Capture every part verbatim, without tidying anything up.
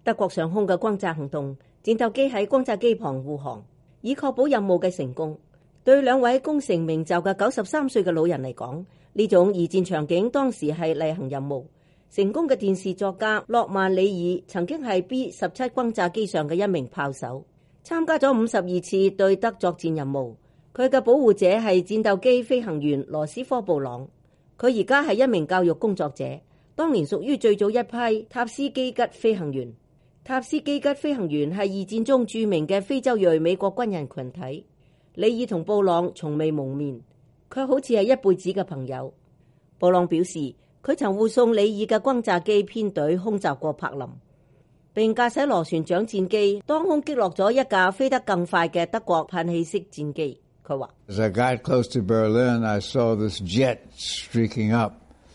德國上空嘅轟炸行動，戰鬥機喺轟炸機旁護航，以確保任務嘅成功。對兩位功成名就嘅九十三歲嘅老人嚟講，呢種二戰場景當時係例行任務。成功嘅電視作家諾曼里爾曾經係 B 十七 轟炸機上嘅一名炮手，參加咗五十二次對德作戰任務。佢嘅保護者係戰鬥機飛行員羅斯科布朗，佢而家係一名教育工作者，當年屬於最早一批塔斯基吉飛行員。塔斯基吉飛行員係二戰中著名嘅非洲裔美國軍人群體。里爾同布朗從未蒙面，卻好似係一輩子嘅朋友。布朗表示，佢曾護送里爾嘅轟炸機編隊空襲過柏林，並駕駛螺旋槳戰機當空擊落咗一架飛得更快嘅德國噴氣式戰機。佢話 ：As I got close to Berlin, I saw this jet streaking up,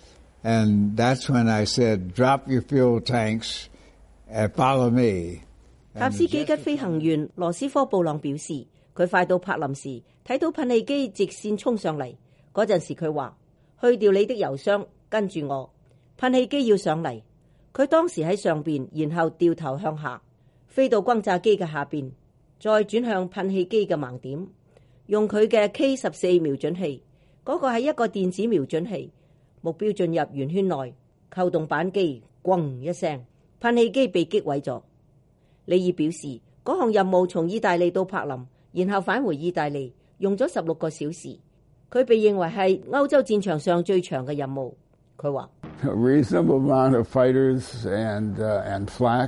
and that's when I said, "Drop your fuel tanks and follow me." 塔斯基吉飛行員羅斯科布朗表示，佢快到柏林時睇到噴氣機直線衝上嚟，嗰陣時佢話：去掉你的油箱，跟住我，噴氣機要上嚟。佢當時喺上邊，然後掉頭向下，飛到轟炸機嘅下邊，再轉向噴氣機嘅盲點，用佢嘅 K 十四瞄準器，嗰個係一個電子瞄準器，目標進入圓圈內，扣動扳機，咣一聲，噴氣機被擊毀咗。里爾表示，嗰項任務從意大利到柏林，然後返回意大利，用咗十六個小時。佢被認為係歐洲戰場上最長嘅任務。佢話 ：A reasonable amount of fighters and and flak,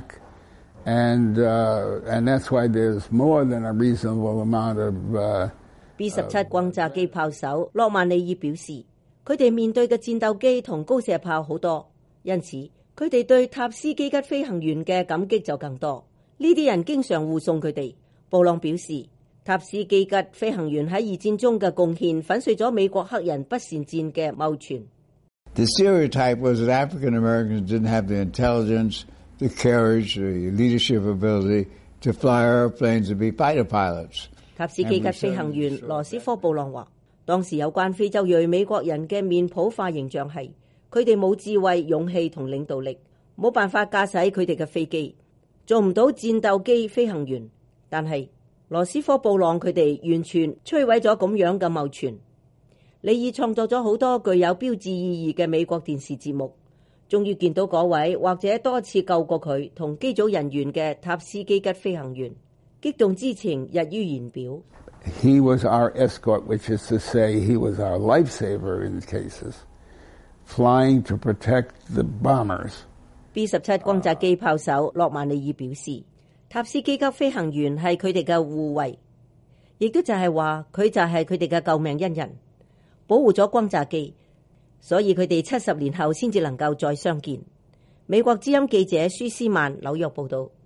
and and that's why there's more than a reasonable amount of B 十七 轟炸機炮手諾曼里爾表示，佢哋面對嘅戰鬥機同高射炮好多，因此佢哋對塔斯基吉飛行員嘅感激就更多。呢啲人經常護送佢哋。布朗表示，塔斯基吉飛行員喺二戰中嘅貢獻粉碎咗美國黑人不善戰嘅謬傳。 The stereotype was that African Americans didn't have the intelligence, the courage, the leadership ability to fly airplanes and be fighter pilots. 塔斯基吉飛行員羅斯科布朗話，當時有關非洲裔美國人嘅面譜化形象係，佢哋冇智慧、勇氣同領導力，冇辦法駕駛佢哋嘅飛機，做唔到戰鬥機飛行員。但係羅斯科布朗佢哋完全摧毀咗咁樣嘅謬傳。里爾創作咗好多具有標誌意義嘅美國電視節目，終於見到嗰位或者多次救過佢同機組人員嘅塔斯基吉飛行員，激動之情溢於言表。 He was our escort, which is to say, he was our lifesaver in cases, flying to protect the bombers. B 十七 轟炸機炮手諾曼里爾表示，塔斯基吉飛行員係佢哋嘅護衛，亦都就係話佢就係佢哋嘅救命恩人，保護咗轟炸機，所以佢哋七十年後先至能夠再相見。美國之音記者舒斯曼紐約報道。